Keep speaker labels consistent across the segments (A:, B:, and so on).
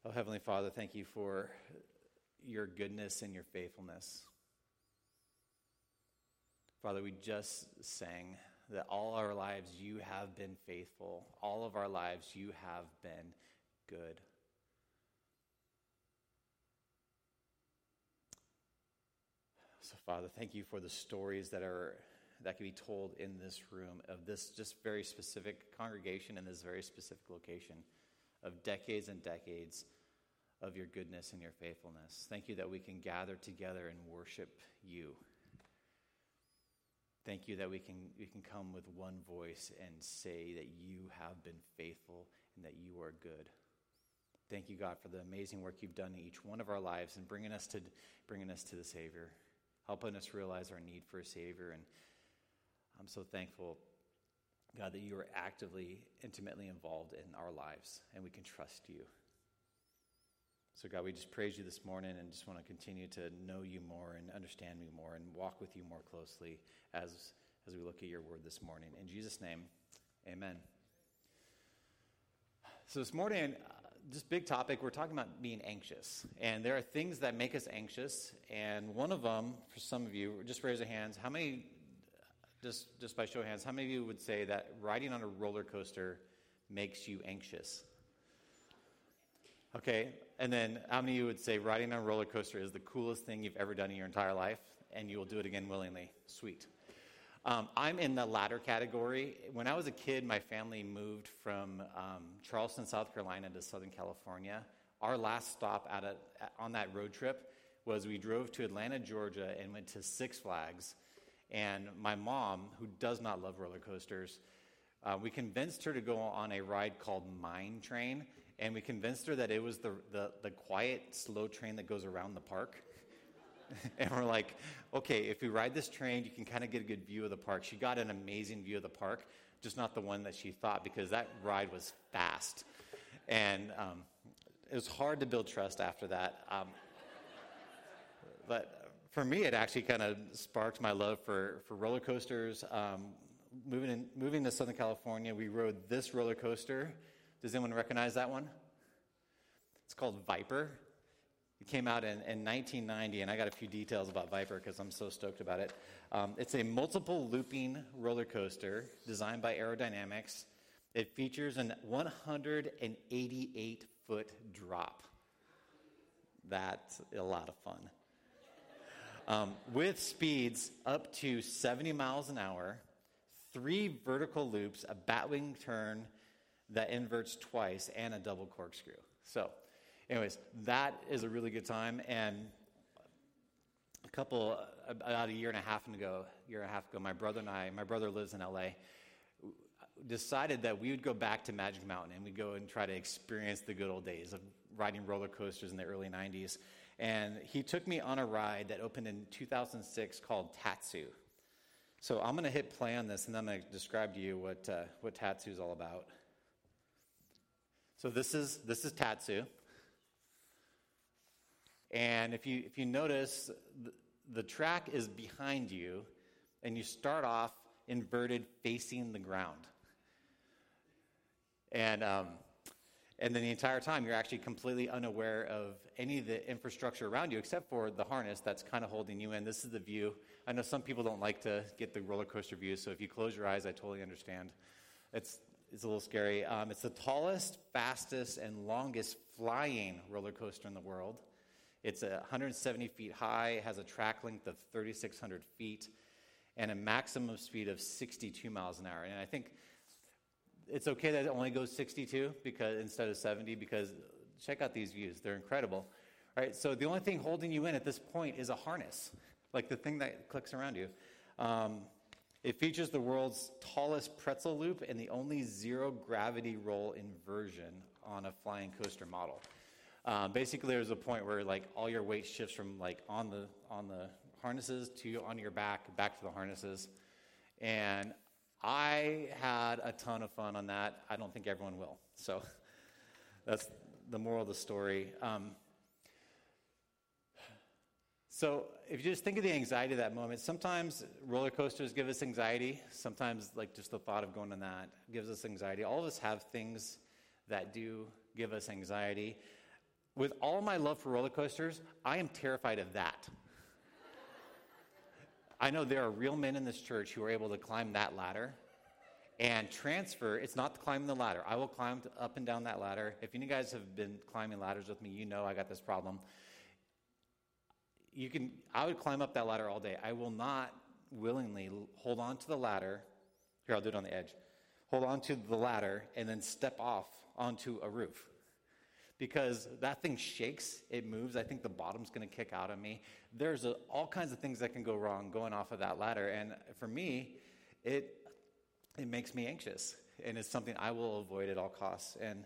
A: Oh, Heavenly Father, thank you for your goodness and your faithfulness. Father, we just sang that all our lives you have been faithful. All of our lives you have been good. So, Father, thank you for the stories that can be told in this room of this just very specific congregation in this very specific location of decades and decades of your goodness and your faithfulness. Thank you that we can gather together and worship you. Thank you that we can come with one voice and say that you have been faithful and that you are good. Thank you, God, for the amazing work you've done in each one of our lives and bringing us to the Savior, helping us realize our need for a Savior. And I'm so thankful, God, that you are actively, intimately involved in our lives, and we can trust you. So, God, we just praise you this morning and just want to continue to know you more and understand you more and walk with you more closely as we look at your word this morning. In Jesus' name, amen. So this morning, just big topic, we're talking about being anxious. And there are things that make us anxious. And one of them, for some of you, just raise your hands. How many, just by show of hands, how many of you would say that riding on a roller coaster makes you anxious? Okay, and then how many of you would say riding on a roller coaster is the coolest thing you've ever done in your entire life, and you will do it again willingly? Sweet. I'm in the latter category. When I was a kid, my family moved from Charleston, South Carolina to Southern California. Our last stop on that road trip was we drove to Atlanta, Georgia, and went to Six Flags. And my mom, who does not love roller coasters, we convinced her to go on a ride called Mine Train. And we convinced her that it was the quiet, slow train that goes around the park. And we're like, okay, if we ride this train, you can kind of get a good view of the park. She got an amazing view of the park, just not the one that she thought, because that ride was fast. And it was hard to build trust after that. But for me, it actually kind of sparked my love for roller coasters. Moving to Southern California, we rode this roller coaster. Does anyone recognize that one? It's called Viper. It came out in 1990, and I got a few details about Viper because I'm so stoked about it. It's a multiple looping roller coaster designed by Aerodynamics. It features an 188-foot drop. That's a lot of fun. With speeds up to 70 miles an hour, 3 vertical loops, a batwing turn that inverts twice, and a double corkscrew. So, anyways, that is a really good time. And about a year and a half ago, my brother lives in LA, decided that we would go back to Magic Mountain and we'd go and try to experience the good old days of riding roller coasters in the early 90s. And he took me on a ride that opened in 2006 called Tatsu. So I'm going to hit play on this, and then I'm going to describe to you what Tatsu is all about. So this is Tatsu, and if you notice, the track is behind you, and you start off inverted, facing the ground, and then the entire time you're actually completely unaware of any of the infrastructure around you, except for the harness that's kind of holding you in. This is the view. I know some people don't like to get the roller coaster view, so if you close your eyes, I totally understand. It's a little scary. It's the tallest, fastest, and longest flying roller coaster in the world. It's 170 feet high. It has a track length of 3,600 feet and a maximum speed of 62 miles an hour. And I think it's okay that it only goes 62 instead of 70 because check out these views. They're incredible. All right, so the only thing holding you in at this point is a harness, like the thing that clicks around you. It features the world's tallest pretzel loop and the only zero-gravity roll inversion on a flying coaster model. Basically, there's a point where like all your weight shifts from like on the harnesses to on your back to the harnesses. And I had a ton of fun on that. I don't think everyone will. So that's the moral of the story. So if you just think of the anxiety of that moment, sometimes roller coasters give us anxiety. Sometimes like just the thought of going on that gives us anxiety. All of us have things that do give us anxiety. With all my love for roller coasters, I am terrified of that. I know there are real men in this church who are able to climb that ladder and transfer. It's not climbing the ladder. I will climb up and down that ladder. If any of you guys have been climbing ladders with me, you know I got this problem. I would climb up that ladder all day. I will not willingly hold on to the ladder. Here, I'll do it on the edge. Hold on to the ladder and then step off onto a roof. Because that thing shakes, it moves. I think the bottom's going to kick out on me. There's all kinds of things that can go wrong going off of that ladder. And for me, it makes me anxious. And it's something I will avoid at all costs. And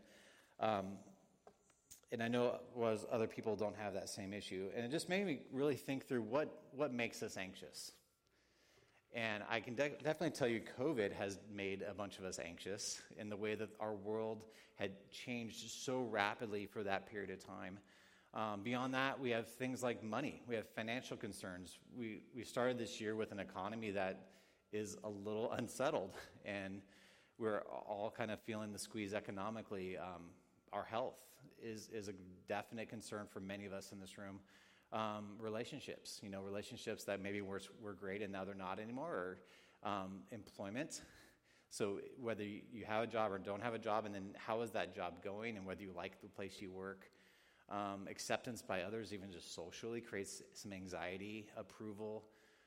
A: I know other people don't have that same issue. And it just made me really think through what makes us anxious. And I can definitely tell you COVID has made a bunch of us anxious in the way that our world had changed so rapidly for that period of time. Beyond that, we have things like money. We have financial concerns. We started this year with an economy that is a little unsettled, and we're all kind of feeling the squeeze economically. Our health is a definite concern for many of us in this room. Relationships that maybe were great and now they're not anymore, or employment. So whether you have a job or don't have a job, and then how is that job going, and whether you like the place you work. Acceptance by others, even just socially, creates some anxiety, approval.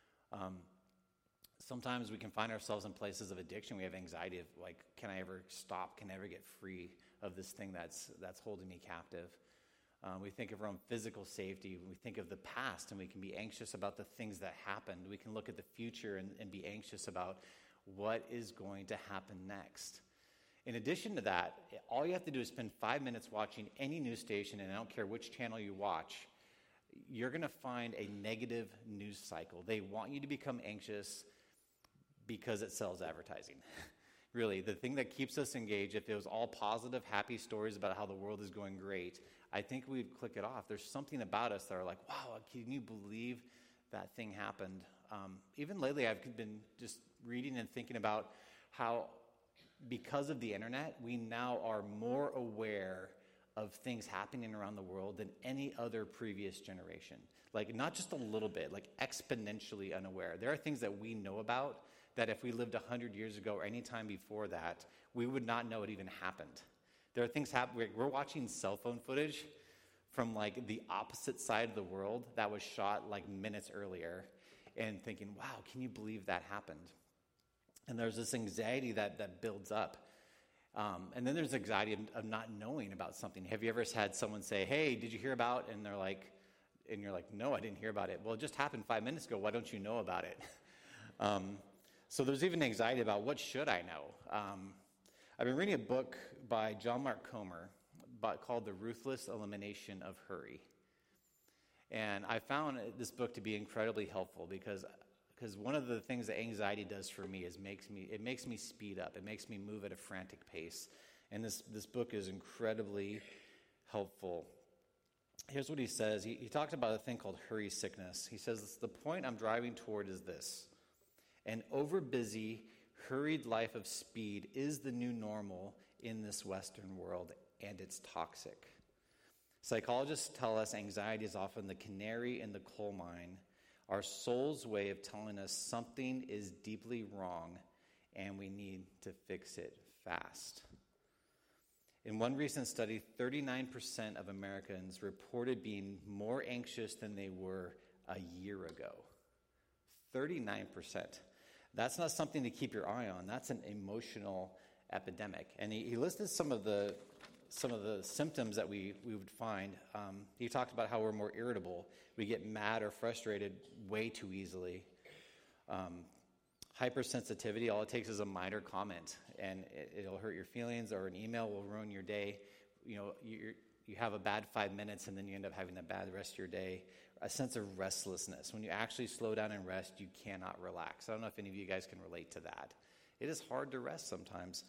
A: Sometimes we can find ourselves in places of addiction. We have anxiety of, like, can I ever stop? Can I ever get free of this thing that's holding me captive? We think of our own physical safety. We think of the past, and we can be anxious about the things that happened. We can look at the future and be anxious about what is going to happen next. In addition to that, all you have to do is spend 5 minutes watching any news station, and I don't care which channel you watch, you're going to find a negative news cycle. They want you to become anxious because it sells advertising. Really, the thing that keeps us engaged, if it was all positive, happy stories about how the world is going great, I think we'd click it off. There's something about us that are like, wow, can you believe that thing happened? Even lately, I've been just reading and thinking about how, because of the internet, we now are more aware of things happening around the world than any other previous generation. Like, not just a little bit, like exponentially unaware. There are things that we know about that if we lived 100 years ago or any time before that, we would not know it even happened. There are things happening. We're watching cell phone footage from like the opposite side of the world that was shot like minutes earlier, and thinking, wow, can you believe that happened? And there's this anxiety that builds up. And then there's anxiety of not knowing about something. Have you ever had someone say, hey, did you hear about? And you're like, no, I didn't hear about it. Well, it just happened 5 minutes ago. Why don't you know about it? So there's even anxiety about, what should I know? I've been reading a book by John Mark Comer called The Ruthless Elimination of Hurry. And I found this book to be incredibly helpful because one of the things that anxiety does for me is it makes me speed up. It makes me move at a frantic pace. And this book is incredibly helpful. Here's what he says. He talked about a thing called hurry sickness. He says, the point I'm driving toward is this: an overbusy, hurried life of speed is the new normal in this Western world, and it's toxic. Psychologists tell us anxiety is often the canary in the coal mine, our soul's way of telling us something is deeply wrong and we need to fix it fast. In one recent study, 39% of Americans reported being more anxious than they were a year ago. 39%. That's not something to keep your eye on. That's an emotional epidemic. And he listed some of the symptoms that we would find. He talked about how we're more irritable. We get mad or frustrated way too easily. Hypersensitivity, all it takes is a minor comment, and it'll hurt your feelings, or an email will ruin your day. You know, you have a bad 5 minutes, and then you end up having a bad rest of your day. A sense of restlessness. When you actually slow down and rest, you cannot relax. I don't know if any of you guys can relate to that. It is hard to rest sometimes.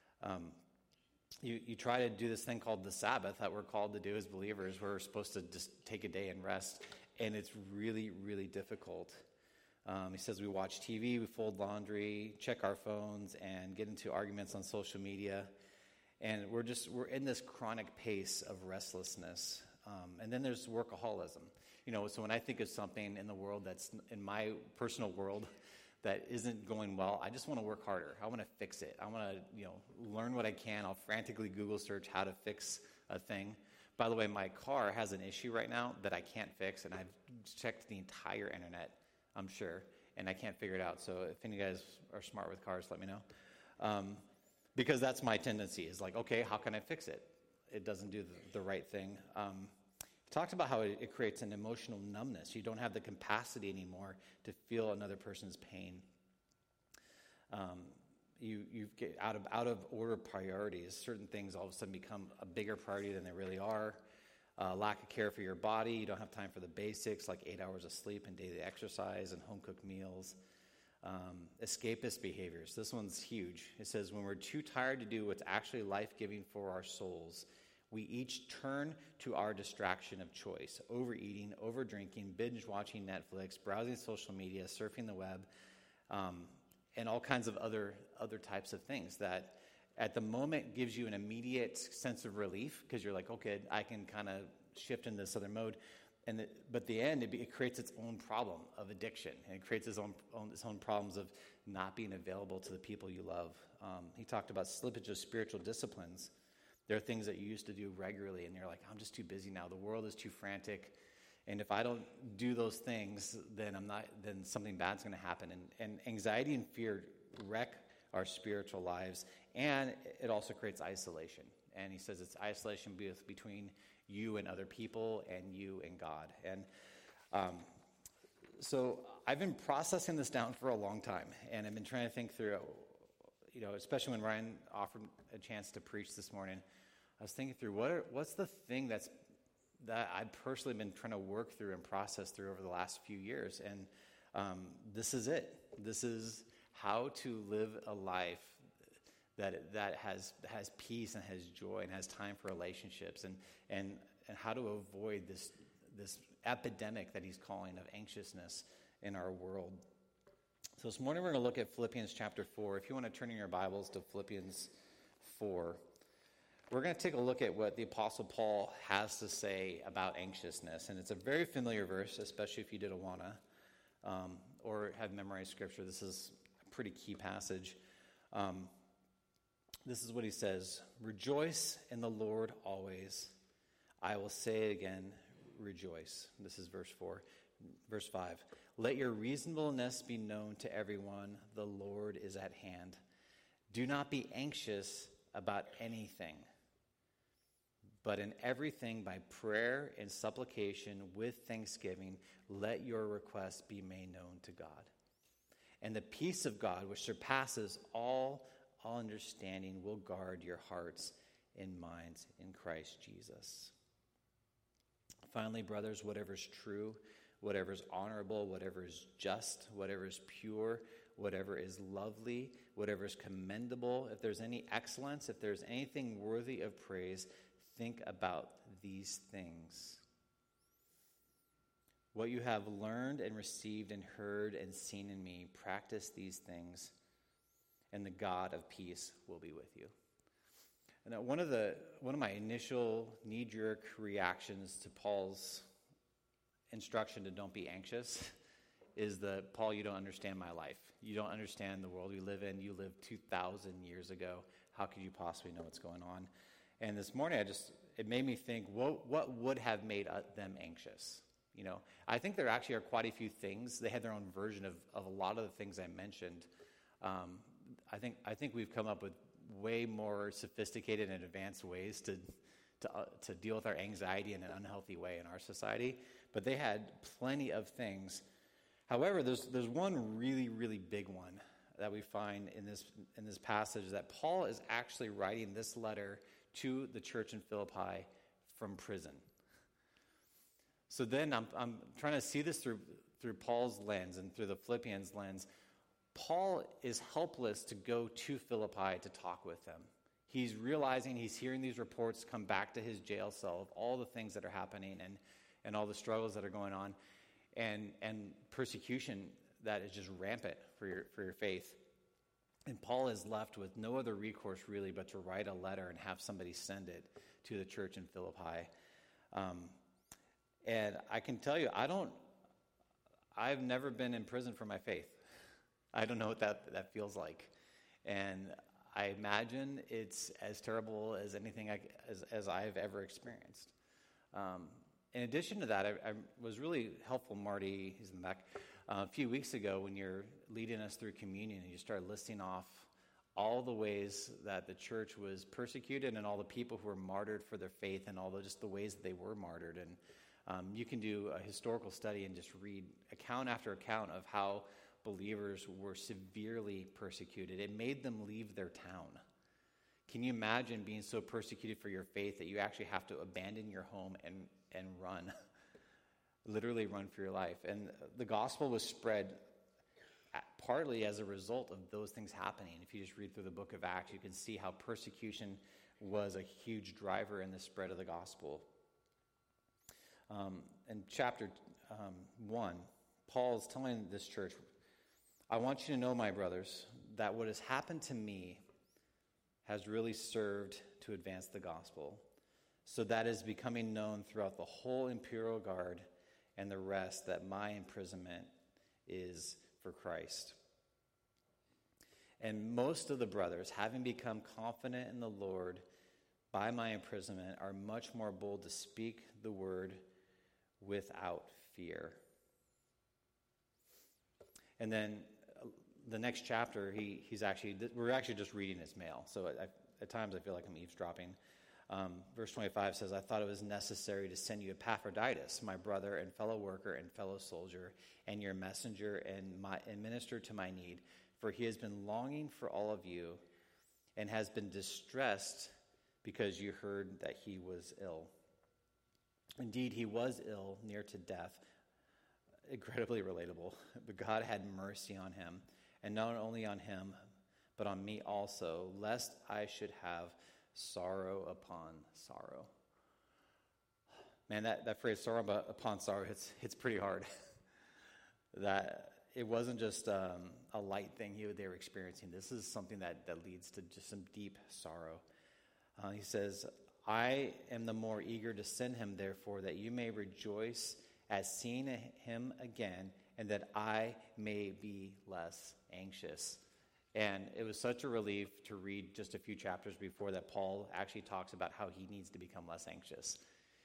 A: You try to do this thing called the Sabbath that we're called to do as believers. We're supposed to just take a day and rest, and it's really, really difficult. He says we watch TV, we fold laundry, check our phones, and get into arguments on social media. And we're in this chronic pace of restlessness. And then there's workaholism. So when I think of something in the world that's in my personal world that isn't going well, I just want to work harder. I want to fix it. I want to, learn what I can. I'll frantically Google search how to fix a thing. By the way, my car has an issue right now that I can't fix, and I've checked the entire internet, I'm sure, and I can't figure it out. So if any of you guys are smart with cars, let me know. Because that's my tendency, is like, okay, how can I fix it? It doesn't do the right thing. Talked about how it creates an emotional numbness. You don't have the capacity anymore to feel another person's pain. You get out of order priorities. Certain things all of a sudden become a bigger priority than they really are. Lack of care for your body. You don't have time for the basics like 8 hours of sleep and daily exercise and home-cooked meals. Escapist behaviors. This one's huge. It says, when we're too tired to do what's actually life-giving for our souls, we each turn to our distraction of choice: overeating, overdrinking, binge-watching Netflix, browsing social media, surfing the web, and all kinds of other types of things that at the moment gives you an immediate sense of relief because you're like, okay, I can kind of shift into this other mode. But the end, it creates its own problem of addiction, and it creates its own problems of not being available to the people you love. He talked about slippage of spiritual disciplines. There are things that you used to do regularly, and you're like, I'm just too busy now. The world is too frantic, and if I don't do those things, then something bad's going to happen. And anxiety and fear wreck our spiritual lives, and it also creates isolation. And he says it's isolation between you and other people, and you and God. And so I've been processing this down for a long time, and I've been trying to think through, especially when Ryan offered a chance to preach this morning. I was thinking through what's the thing that I've personally been trying to work through and process through over the last few years, and this is it. This is how to live a life that has peace and has joy and has time for relationships, and how to avoid this epidemic that he's calling of anxiousness in our world. So this morning we're going to look at Philippians chapter 4. If you want to turn in your Bibles to Philippians 4, we're going to take a look at what the Apostle Paul has to say about anxiousness. And it's a very familiar verse, especially if you did Awana or have memorized Scripture. This is a pretty key passage. This is what he says: "Rejoice in the Lord always. I will say it again, rejoice." This is verse 4. Verse 5. "Let your reasonableness be known to everyone. The Lord is at hand. Do not be anxious about anything, but in everything by prayer and supplication with thanksgiving, let your requests be made known to God. And the peace of God, which surpasses all understanding, will guard your hearts and minds in Christ Jesus. Finally, brothers, whatever is true, whatever is honorable, whatever is just, whatever is pure, whatever is lovely, whatever is commendable, if there's any excellence, if there's anything worthy of praise, think about these things. What you have learned and received and heard and seen in me, practice these things, and the God of peace will be with you." And one of my initial knee-jerk reactions to Paul's instruction to don't be anxious is Paul, you don't understand my life. You don't understand the world we live in. You lived 2,000 years ago. How could you possibly know what's going on? And this morning, it made me think, what would have made them anxious? I think there actually are quite a few things. They had their own version of a lot of the things I mentioned. I think we've come up with way more sophisticated and advanced ways to deal with our anxiety in an unhealthy way in our society. But they had plenty of things. However, there's one really, really big one that we find in this passage, that Paul is actually writing this letter to the church in Philippi from prison. So then I'm trying to see this through Paul's lens and through the Philippians lens. Paul is helpless to go to Philippi to talk with them. He's realizing, he's hearing these reports come back to his jail cell of all the things that are happening and all the struggles that are going on and persecution that is just rampant for your faith. And Paul is left with no other recourse really but to write a letter and have somebody send it to the church in Philippi. And I can tell you, I've never been in prison for my faith. I don't know what that feels like. And I imagine it's as terrible as anything as I've ever experienced. In addition to that, I was really helpful, Marty, he's in the back, a few weeks ago when you're leading us through communion and you started listing off all the ways that the church was persecuted and all the people who were martyred for their faith and all just the ways that they were martyred. And you can do a historical study and just read account after account of how believers were severely persecuted. It made them leave their town. Can you imagine being so persecuted for your faith that you actually have to abandon your home and run, literally run for your life? And the gospel was spread partly as a result of those things happening. If you just read through the book of Acts, you can see how persecution was a huge driver in the spread of the gospel. In chapter 1, Paul's telling this church, I want you to know, my brothers, that what has happened to me has really served to advance the gospel, so that is becoming known throughout the whole imperial guard and the rest that my imprisonment is for Christ. And most of the brothers, having become confident in the Lord by my imprisonment, are much more bold to speak the word without fear. And then the next chapter, we're actually just reading his mail. So at times I feel like I'm eavesdropping. Verse 25 says, I thought it was necessary to send you Epaphroditus, my brother and fellow worker and fellow soldier, and your messenger and minister to my need, for he has been longing for all of you and has been distressed because you heard that he was ill. Indeed, he was ill, near to death. Incredibly relatable. But God had mercy on him, and not only on him, but on me also, lest I should have sorrow upon sorrow. Man, that phrase, sorrow upon sorrow, it's pretty hard. That it wasn't just a light thing they were experiencing. This is something that leads to just some deep sorrow. He says, I am the more eager to send him, therefore, that you may rejoice at seeing him again, and that I may be less anxious. And it was such a relief to read just a few chapters before that Paul actually talks about how he needs to become less anxious.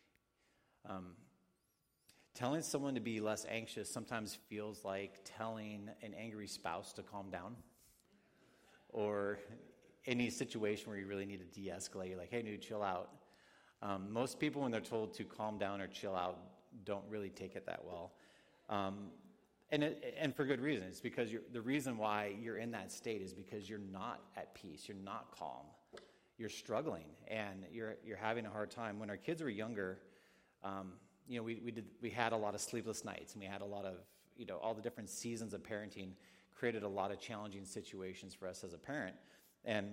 A: Telling someone to be less anxious sometimes feels like telling an angry spouse to calm down, or any situation where you really need to de-escalate. You're like, hey, dude, chill out. Most people, when they're told to calm down or chill out, don't really take it that well. And for good reason. It's because the reason why you're in that state is because you're not at peace. You're not calm. You're struggling, and you're having a hard time. When our kids were younger, we had a lot of sleepless nights, and we had a lot of, all the different seasons of parenting created a lot of challenging situations for us as a parent. And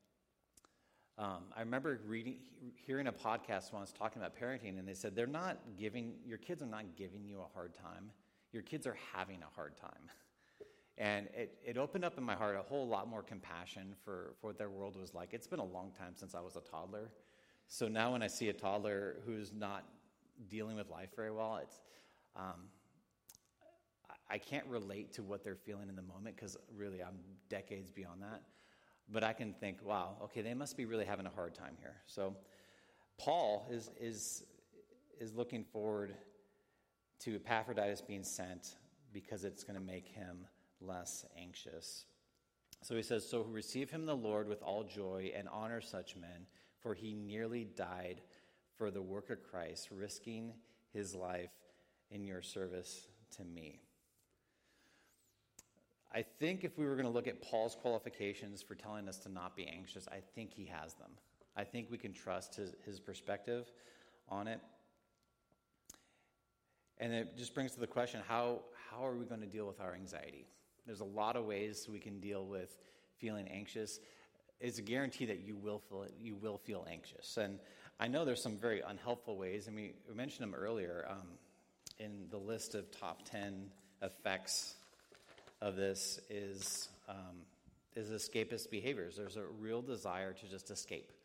A: I remember hearing a podcast once talking about parenting, and they said your kids are not giving you a hard time. Your kids are having a hard time. And it opened up in my heart a whole lot more compassion for what their world was like. It's been a long time since I was a toddler. So now when I see a toddler who's not dealing with life very well, I can't relate to what they're feeling in the moment, because really I'm decades beyond that. But I can think, wow, okay, they must be really having a hard time here. So Paul is looking forward to Epaphroditus being sent because it's going to make him less anxious. So he says, so receive him the Lord with all joy and honor such men, for he nearly died for the work of Christ, risking his life in your service to me. I think if we were going to look at Paul's qualifications for telling us to not be anxious, I think he has them. I think we can trust his perspective on it. And it just brings to the question, how are we going to deal with our anxiety? There's a lot of ways we can deal with feeling anxious. It's a guarantee that you will feel anxious. And I know there's some very unhelpful ways, and we mentioned them earlier in the list of top 10 effects of this is escapist behaviors. There's a real desire to just escape,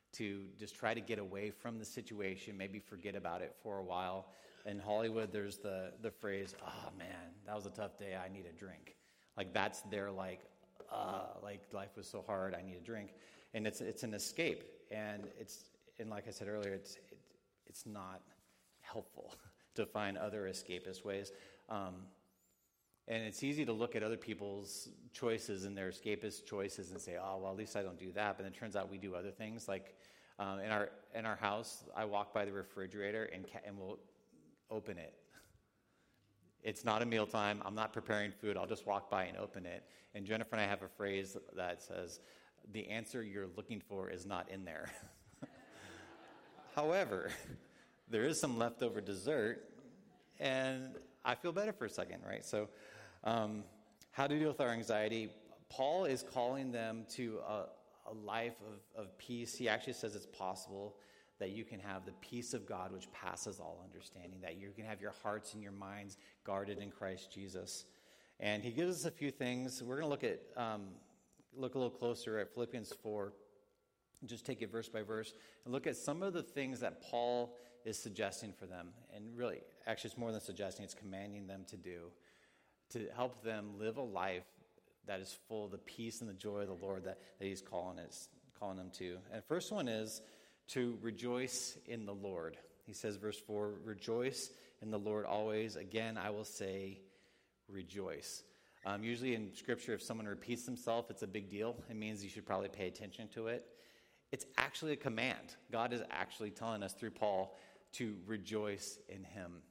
A: to just try to get away from the situation, maybe forget about it for a while. In Hollywood, there's the phrase, "Oh man, that was a tough day, I need a drink." Like that's their like life was so hard, I need a drink. And it's an escape. And like I said earlier, it's not helpful to find other escapist ways. And it's easy to look at other people's choices and their escapist choices and say, "Oh, well, at least I don't do that." But then it turns out we do other things. Like in our house, I walk by the refrigerator and we'll open it. It's not a mealtime. I'm not preparing food. I'll just walk by and open it. And Jennifer and I have a phrase that says, "The answer you're looking for is not in there." However, there is some leftover dessert, and I feel better for a second, right? So how to deal with our anxiety. Paul is calling them to a life of peace. He actually says it's possible that you can have the peace of God which passes all understanding, that you can have your hearts and your minds guarded in Christ Jesus. And he gives us a few things. We're going to look a little closer at Philippians 4, just take it verse by verse, and look at some of the things that Paul is suggesting for them. And really, actually, it's more than suggesting, it's commanding them to do, to help them live a life that is full of the peace and the joy of the Lord that he's calling them to. And first one is to rejoice in the Lord. He says, verse 4, "Rejoice in the Lord always. Again, I will say, rejoice." Usually in Scripture, if someone repeats themselves, it's a big deal. It means you should probably pay attention to it. It's actually a command. God is actually telling us through Paul to rejoice in him.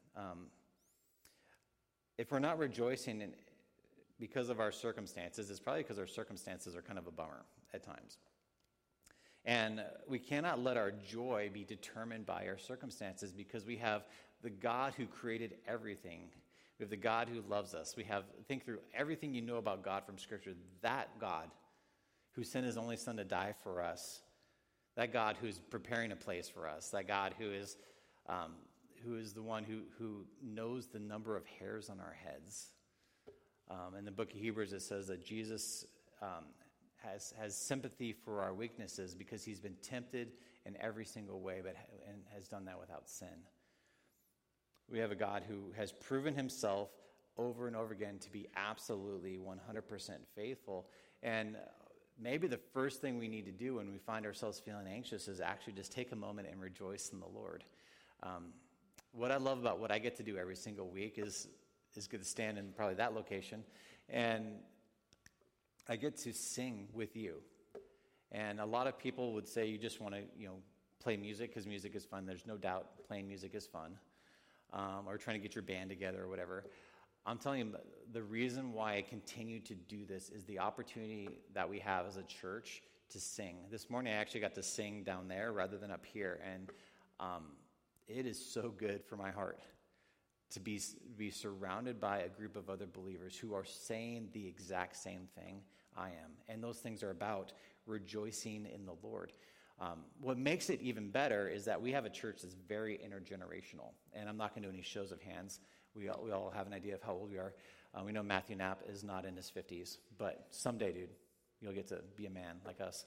A: If we're not rejoicing because of our circumstances, it's probably because our circumstances are kind of a bummer at times. And we cannot let our joy be determined by our circumstances, because we have the God who created everything. We have the God who loves us. Think through everything you know about God from Scripture. That God who sent his only Son to die for us, that God who's preparing a place for us, that God who is the one who knows the number of hairs on our heads. In the book of Hebrews, it says that Jesus has sympathy for our weaknesses because he's been tempted in every single way, and has done that without sin. We have a God who has proven himself over and over again to be absolutely 100% faithful. And maybe the first thing we need to do when we find ourselves feeling anxious is actually just take a moment and rejoice in the Lord. What I love about what I get to do every single week is get to stand in probably that location, and I get to sing with you. And a lot of people would say you just want to, play music because music is fun. There's no doubt playing music is fun. Or trying to get your band together or whatever. I'm telling you, the reason why I continue to do this is the opportunity that we have as a church to sing. This morning I actually got to sing down there rather than up here, and it is so good for my heart to be surrounded by a group of other believers who are saying the exact same thing I am. And those things are about rejoicing in the Lord. What makes it even better is that we have a church that's very intergenerational. And I'm not going to do any shows of hands. We all have an idea of how old we are. We know Matthew Knapp is not in his 50s. But someday, dude, you'll get to be a man like us.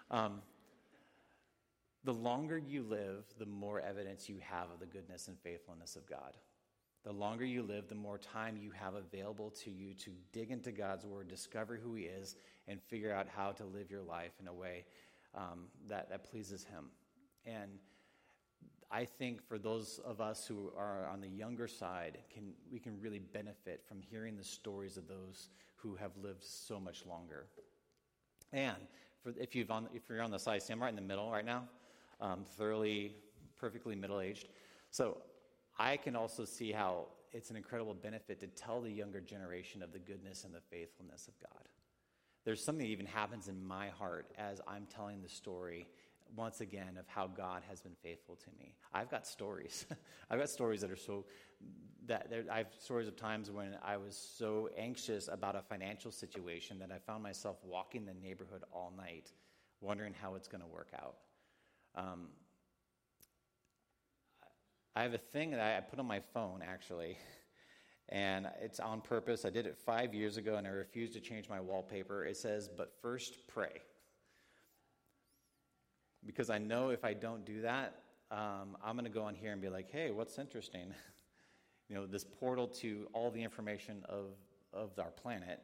A: The longer you live, the more evidence you have of the goodness and faithfulness of God. The longer you live, the more time you have available to you to dig into God's word, discover who he is, and figure out how to live your life in a way that pleases him. And I think for those of us who are on the younger side, we can really benefit from hearing the stories of those who have lived so much longer. And if you're on the side, see, I'm right in the middle right now, thoroughly, perfectly middle-aged. So I can also see how it's an incredible benefit to tell the younger generation of the goodness and the faithfulness of God. There's something that even happens in my heart as I'm telling the story, once again, of how God has been faithful to me. I've got stories. I've got stories that are I have stories of times when I was so anxious about a financial situation that I found myself walking the neighborhood all night, wondering how it's going to work out. I have a thing that I put on my phone, actually, and it's on purpose. I did it 5 years ago, and I refused to change my wallpaper. It says, "But first, pray." Because I know if I don't do that, I'm going to go on here and be like, hey, what's interesting? This portal to all the information of our planet.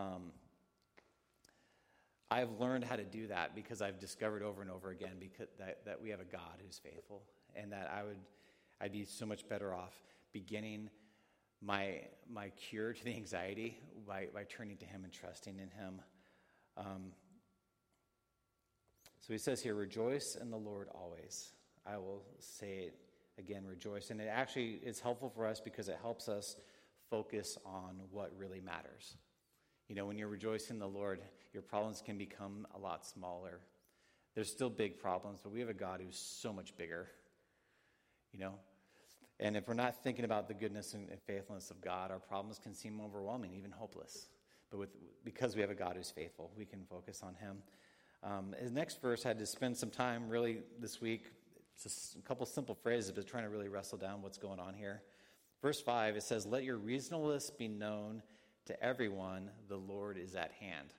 A: I've learned how to do that because I've discovered over and over again that we have a God who's faithful, and that I'd be so much better off beginning my cure to the anxiety by turning to Him and trusting in Him. So he says here, rejoice in the Lord always. I will say it again, rejoice. And it actually is helpful for us because it helps us focus on what really matters. When you're rejoicing in the Lord, your problems can become a lot smaller. There's still big problems, but we have a God who's so much bigger. And if we're not thinking about the goodness and faithfulness of God, our problems can seem overwhelming, even hopeless. But because we have a God who's faithful, we can focus on Him. His next verse, I had to spend some time really this week, just a couple simple phrases, but trying to really wrestle down what's going on here. Verse 5, it says, let your reasonableness be known to everyone, the Lord is at hand.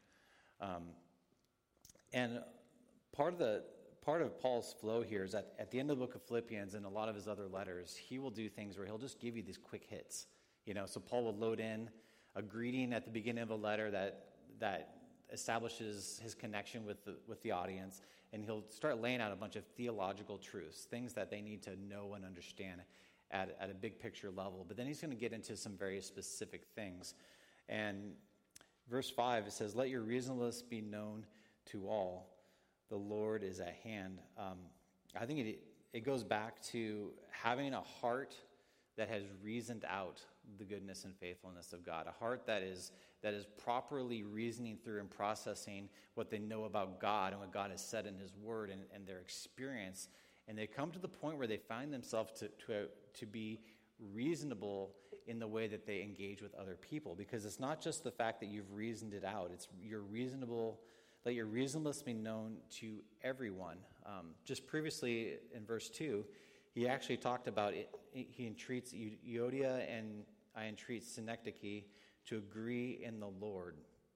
A: And part of Paul's flow here is that at the end of the book of Philippians and a lot of his other letters, he will do things where he'll just give you these quick hits. So Paul will load in a greeting at the beginning of a letter that establishes his connection with the audience, and he'll start laying out a bunch of theological truths, things that they need to know and understand at a big picture level. But then he's going to get into some very specific things. And verse 5, it says, let your reasonableness be known to all. The Lord is at hand. I think it goes back to having a heart that has reasoned out the goodness and faithfulness of God, a heart that is properly reasoning through and processing what they know about God and what God has said in His Word and their experience. And they come to the point where they find themselves to be reasonable in the way that they engage with other people, because it's not just the fact that you've reasoned it out, it's let your reasonableness be known to everyone. Just previously in verse 2, he actually talked about it. He entreats Euodia and I entreat Synecdoche to agree in the Lord.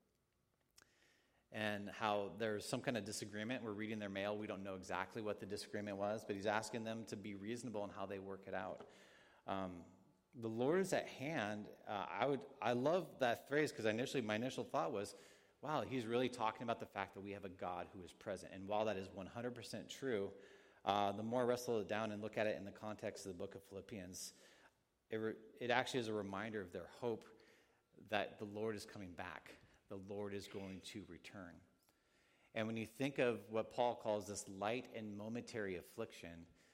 A: And how there's some kind of disagreement. We're reading their mail. We don't know exactly what the disagreement was, but he's asking them to be reasonable in how they work it out. The Lord is at hand. I love that phrase because my initial thought was, wow, he's really talking about the fact that we have a God who is present. And while that is 100% true, the more I wrestle it down and look at it in the context of the book of Philippians, it actually is a reminder of their hope that the Lord is coming back. The Lord is going to return. And when you think of what Paul calls this light and momentary affliction,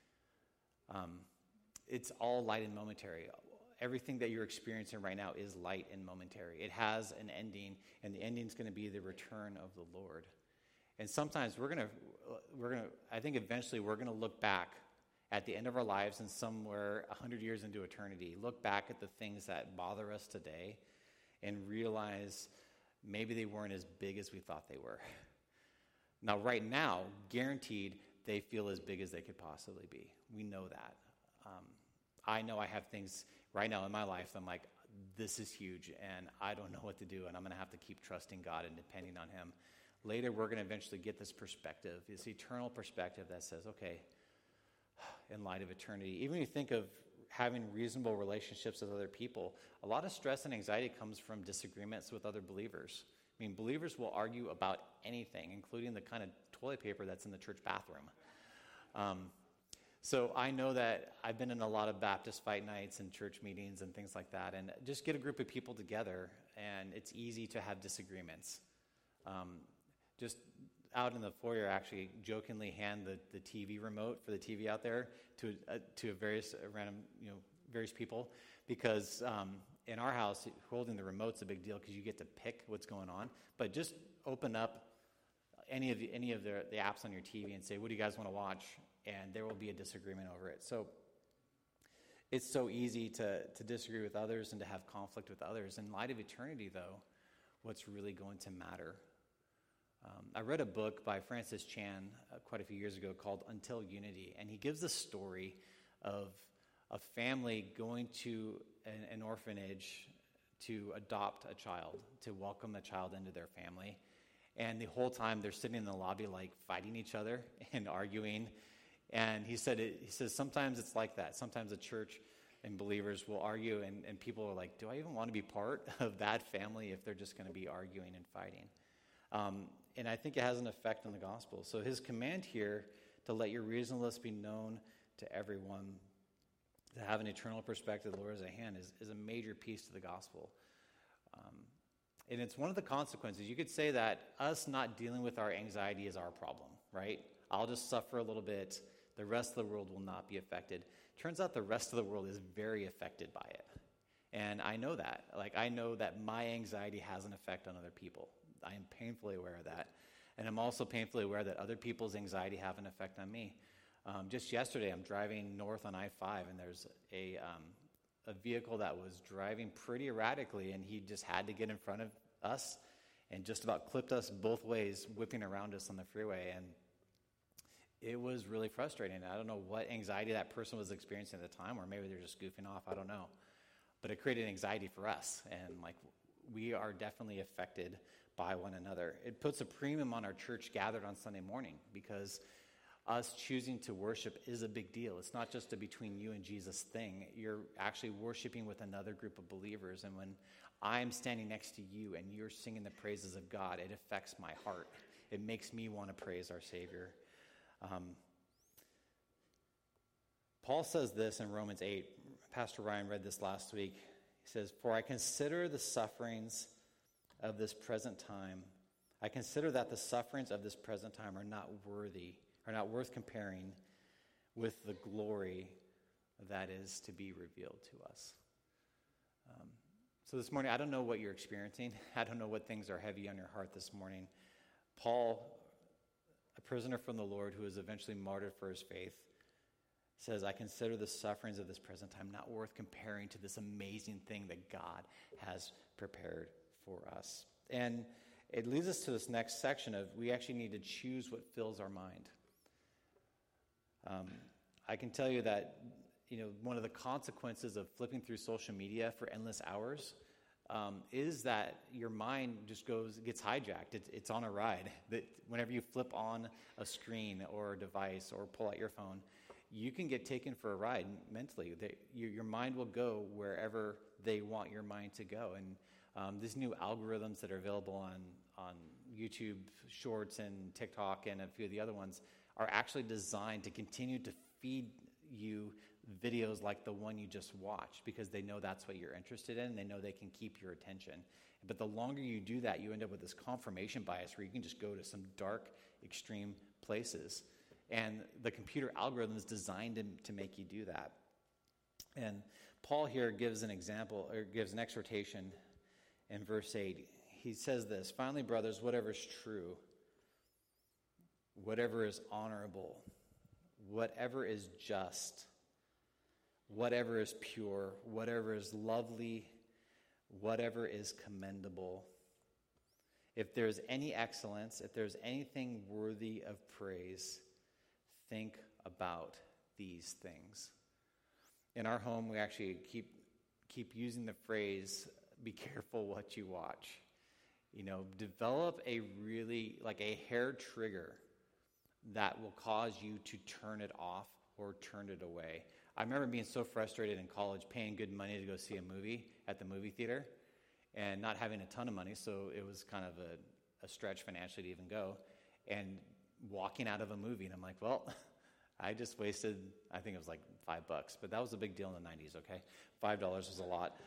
A: it's all light and momentary. Everything that you're experiencing right now is light and momentary. It has an ending, and the ending is going to be the return of the Lord. And sometimes I think eventually we're going to look back at the end of our lives and somewhere 100 years into eternity, look back at the things that bother us today and realize maybe they weren't as big as we thought they were. Now, right now, guaranteed, they feel as big as they could possibly be. We know that. I know I have things right now in my life I'm like, this is huge, and I don't know what to do, and I'm going to have to keep trusting God and depending on Him. Later, we're going to eventually get this perspective, this eternal perspective that says, okay, in light of eternity, even when you think of having reasonable relationships with other people, a lot of stress and anxiety comes from disagreements with other believers. I mean, believers will argue about anything, including the kind of toilet paper that's in the church bathroom. So I know that I've been in a lot of Baptist fight nights and church meetings and things like that, and just get a group of people together, and it's easy to have disagreements. Just out in the foyer, actually jokingly hand the TV remote for the TV out there to various people, because in our house, holding the remote's a big deal because you get to pick what's going on. But just open up any of the apps on your TV and say, what do you guys want to watch? And there will be a disagreement over it. So it's so easy to disagree with others and to have conflict with others. In light of eternity, though, what's really going to matter? I read a book by Francis Chan quite a few years ago called Until Unity, and he gives the story of a family going to an orphanage to adopt a child, to welcome a child into their family. And the whole time they're sitting in the lobby like fighting each other and arguing. And he says sometimes it's like that. Sometimes a church and believers will argue, and people are like, do I even want to be part of that family if they're just going to be arguing and fighting? And I think it has an effect on the gospel. So his command here to let your reasonableness be known to everyone, to have an eternal perspective, the Lord is at hand, is a major piece to the gospel. And it's one of the consequences. You could say that us not dealing with our anxiety is our problem, right? I'll just suffer a little bit. The rest of the world will not be affected. Turns out the rest of the world is very affected by it. And I know that. Like, I know that my anxiety has an effect on other people. I am painfully aware of that. And I'm also painfully aware that other people's anxiety have an effect on me. Just yesterday, I'm driving north on I-5, and there's a vehicle that was driving pretty erratically, and he just had to get in front of us and just about clipped us both ways, whipping around us on the freeway. And it was really frustrating. I don't know what anxiety that person was experiencing at the time, or maybe they're just goofing off. I don't know. But it created anxiety for us. And like, we are definitely affected by one another. It puts a premium on our church gathered on Sunday morning, because us choosing to worship is a big deal. It's not just a between you and Jesus thing. You're actually worshiping with another group of believers. And when I'm standing next to you and you're singing the praises of God, it affects my heart. It makes me want to praise our Savior. Paul says this in Romans 8. Pastor Ryan read this last week. He says, "For I consider the sufferings of this present time. I consider that the sufferings of this present time are not worth comparing with the glory that is to be revealed to us." So this morning, I don't know what you're experiencing. I don't know what things are heavy on your heart this morning. Paul, a prisoner from the Lord who was eventually martyred for his faith, says, "I consider the sufferings of this present time not worth comparing to this amazing thing that God has prepared for us." And it leads us to this next section of we actually need to choose what fills our mind. I can tell you that, one of the consequences of flipping through social media for endless hours is that your mind just gets hijacked. It's on a ride. That whenever you flip on a screen or a device or pull out your phone, you can get taken for a ride mentally. Your mind will go wherever they want your mind to go. And these new algorithms that are available on YouTube Shorts and TikTok and a few of the other ones are actually designed to continue to feed you videos like the one you just watched, because they know that's what you're interested in. They know they can keep your attention. But the longer you do that, you end up with this confirmation bias where you can just go to some dark, extreme places. And the computer algorithm is designed to make you do that. And Paul here gives an example, or gives an exhortation in verse 8. He says this, "Finally, brothers, whatever is true, whatever is honorable, whatever is just, whatever is pure, whatever is lovely, whatever is commendable, if there's any excellence, if there's anything worthy of praise, think about these things." In our home, we actually keep using the phrase, "Be careful what you watch." Develop a hair trigger that will cause you to turn it off or turn it away. I remember being so frustrated in college, paying good money to go see a movie at the movie theater and not having a ton of money, so it was kind of a stretch financially to even go, and walking out of a movie, and I'm like, well, I just wasted, I think it was like $5, but that was a big deal in the 90s, okay? $5 was a lot.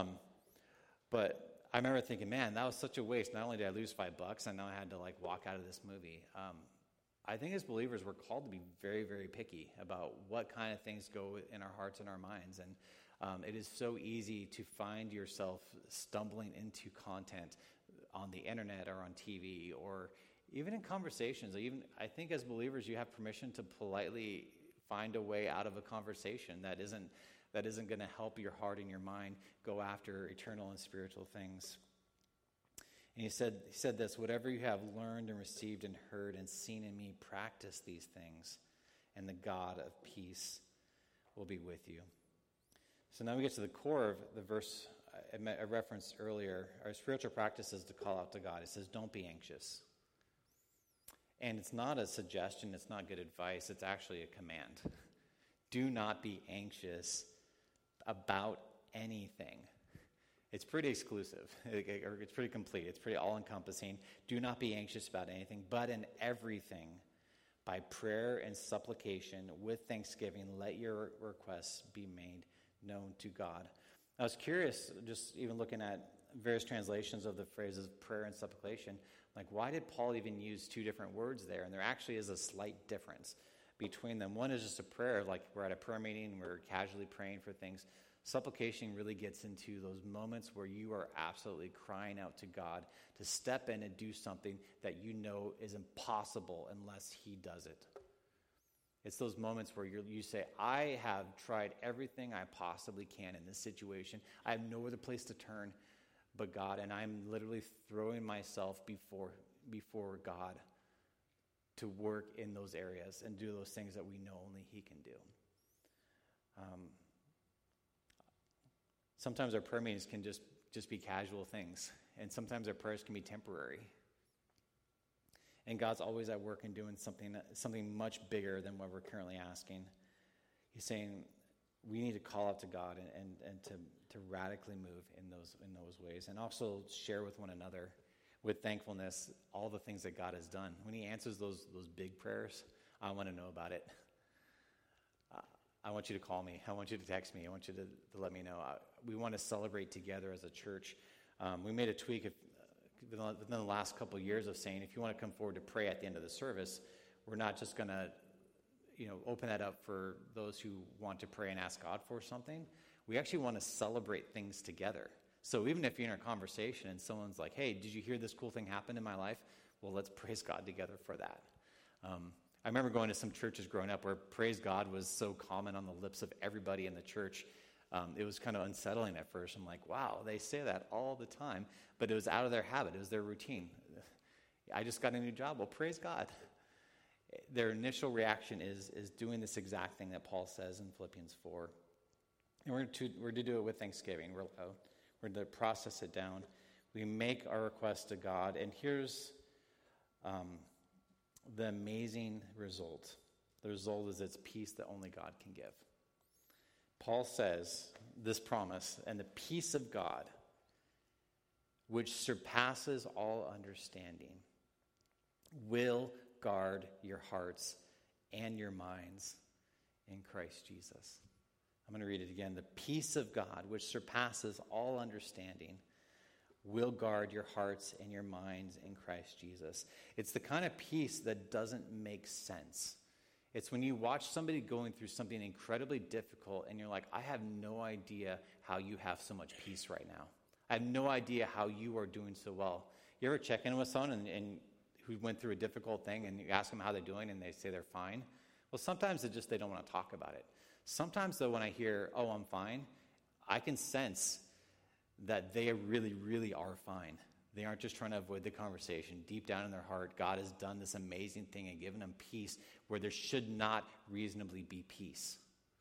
A: But I remember thinking, man, that was such a waste. Not only did I lose $5, I know I had to walk out of this movie. I think as believers, we're called to be very, very picky about what kind of things go in our hearts and our minds. And it is so easy to find yourself stumbling into content on the internet or on TV or even in conversations. I think as believers, you have permission to politely find a way out of a conversation that isn't going to help your heart and your mind go after eternal and spiritual things. And he said this, "Whatever you have learned and received and heard and seen in me, practice these things, and the God of peace will be with you." So now we get to the core of the verse I referenced earlier. Our spiritual practice is to call out to God. It says, "Don't be anxious." And it's not a suggestion, it's not good advice, it's actually a command. Do not be anxious about anything. It's pretty exclusive, or it's pretty complete, it's pretty all-encompassing. Do not be anxious about anything, but in everything, by prayer and supplication, with thanksgiving, let your requests be made known to God. I was curious, just even looking at various translations of the phrases prayer and supplication, like why did Paul even use two different words there? And there actually is a slight difference between them. One is just a prayer, like we're at a prayer meeting, we're casually praying for things. Supplication really gets into those moments where you are absolutely crying out to God to step in and do something that you know is impossible unless he does it. It's those moments where you say, I have tried everything I possibly can in this situation. I have no other place to turn but God, and I'm literally throwing myself before God to work in those areas and do those things that we know only he can do. Sometimes our prayer meetings can just be casual things, and sometimes our prayers can be temporary. And God's always at work and doing something much bigger than what we're currently asking. He's saying we need to call out to God and to radically move in those ways, and also share with one another with thankfulness all the things that God has done. When he answers those big prayers, I want to know about it. I want you to call me. I want you to text me. I want you to let me know. We want to celebrate together as a church. We made a tweak within the last couple of years of saying, if you want to come forward to pray at the end of the service, we're not just going to open that up for those who want to pray and ask God for something. We actually want to celebrate things together. So even if you're in a conversation and someone's like, hey, did you hear this cool thing happen in my life? Well, let's praise God together for that. I remember going to some churches growing up where praise God was so common on the lips of everybody in the church. It was kind of unsettling at first. I'm like, wow, they say that all the time. But it was out of their habit. It was their routine. I just got a new job. Well, praise God. Their initial reaction is doing this exact thing that Paul says in Philippians 4. And we're to do it with thanksgiving. We're to process it down. We make our request to God. And here's the amazing result. The result is it's peace that only God can give. Paul says this promise, and the peace of God, which surpasses all understanding, will guard your hearts and your minds in Christ Jesus. I'm going to read it again. The peace of God, which surpasses all understanding, will guard your hearts and your minds in Christ Jesus. It's the kind of peace that doesn't make sense. It's when you watch somebody going through something incredibly difficult and you're like, I have no idea how you have so much peace right now. I have no idea how you are doing so well. You ever check in with someone and who went through a difficult thing and you ask them how they're doing and they say they're fine? Well, sometimes they don't want to talk about it. Sometimes, though, when I hear, oh, I'm fine, I can sense that they really, really are fine. They aren't just trying to avoid the conversation. Deep down in their heart, God has done this amazing thing and given them peace where there should not reasonably be peace.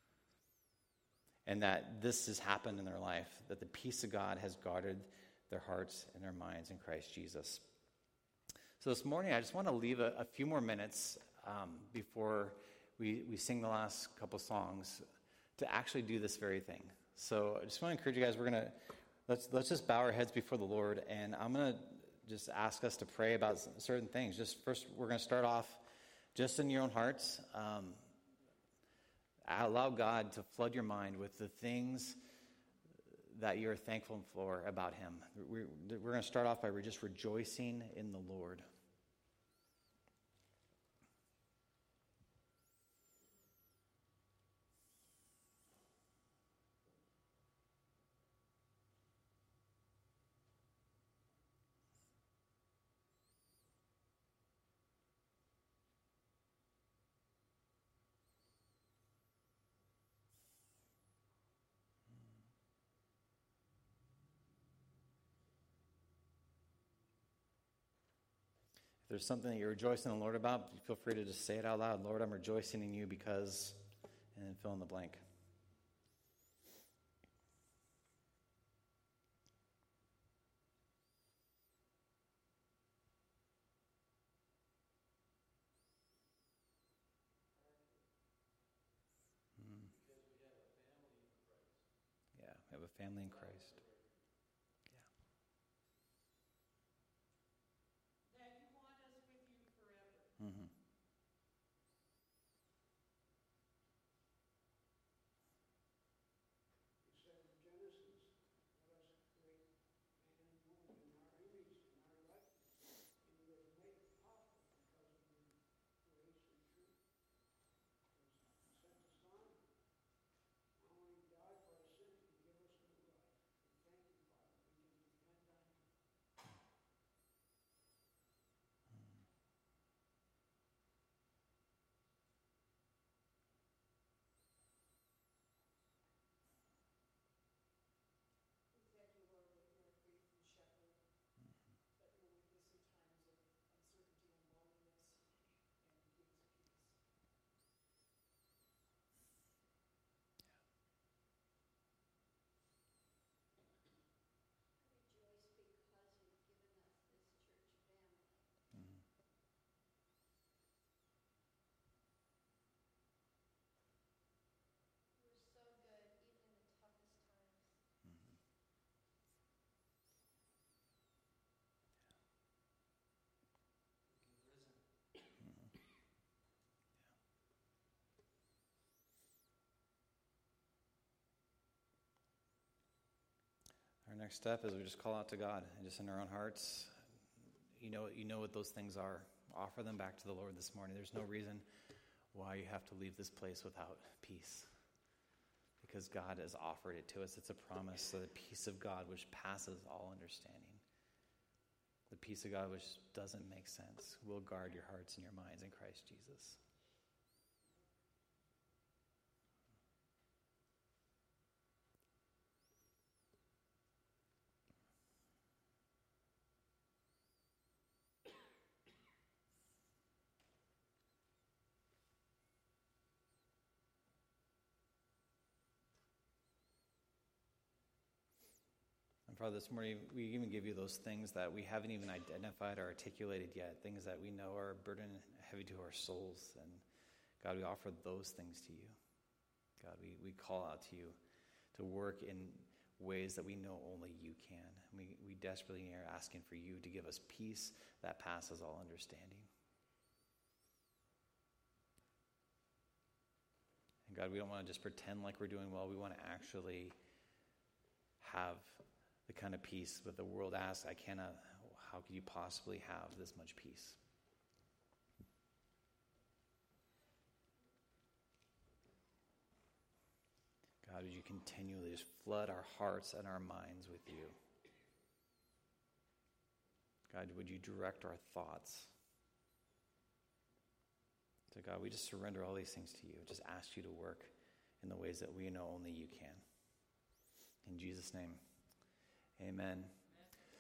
A: And that this has happened in their life, that the peace of God has guarded their hearts and their minds in Christ Jesus. So this morning, I just want to leave a few more minutes before we sing the last couple songs to actually do this very thing. So I just want to encourage you guys, let's just bow our heads before the Lord, and I'm going to just ask us to pray about certain things. Just first, we're going to start off just in your own hearts. Allow God to flood your mind with the things that you're thankful for about him. We're going to start off by just rejoicing in the Lord. If there's something that you're rejoicing in the Lord about, feel free to just say it out loud. Lord, I'm rejoicing in you because, and then fill in the blank. We have a family in Christ.
B: That you want us with you forever.
A: Mm-hmm.
C: He said in Genesis, let us create man and woman in our image and our likeness. And he was made possible because of your grace and truth. Because he sent his son. Not only died for our sins, but give us new life. We thank you, Father. We can depend on you.
B: We thank you, Lord, that you're a faithful shepherd, that you're with us in times of uncertainty and loneliness, and you give us peace.
D: I rejoice because you've given us this church family.
A: Mm-hmm.
D: You're so good, even in the toughest times.
A: Mm-hmm. Our next step is we just call out to God and just in our own hearts. You know what those things are. Offer them back to the Lord this morning. There's no reason why you have to leave this place without peace. Because God has offered it to us. It's a promise. So the peace of God which passes all understanding. The peace of God which doesn't make sense will guard your hearts and your minds in Christ Jesus. And Father, this morning we even give you those things that we haven't even identified or articulated yet, things that we know are a burden heavy to our souls. And God, we offer those things to you. God, we call out to you to work in ways that we know only you can. We desperately are asking for you to give us peace that passes all understanding. And God, we don't want to just pretend like we're doing well. We want to actually have the kind of peace that the world asks, how could you possibly have this much peace? God, would you continually just flood our hearts and our minds with you? God, would you direct our thoughts? So God, we just surrender all these things to you. Just ask you to work in the ways that we know only you can. In Jesus' name, amen.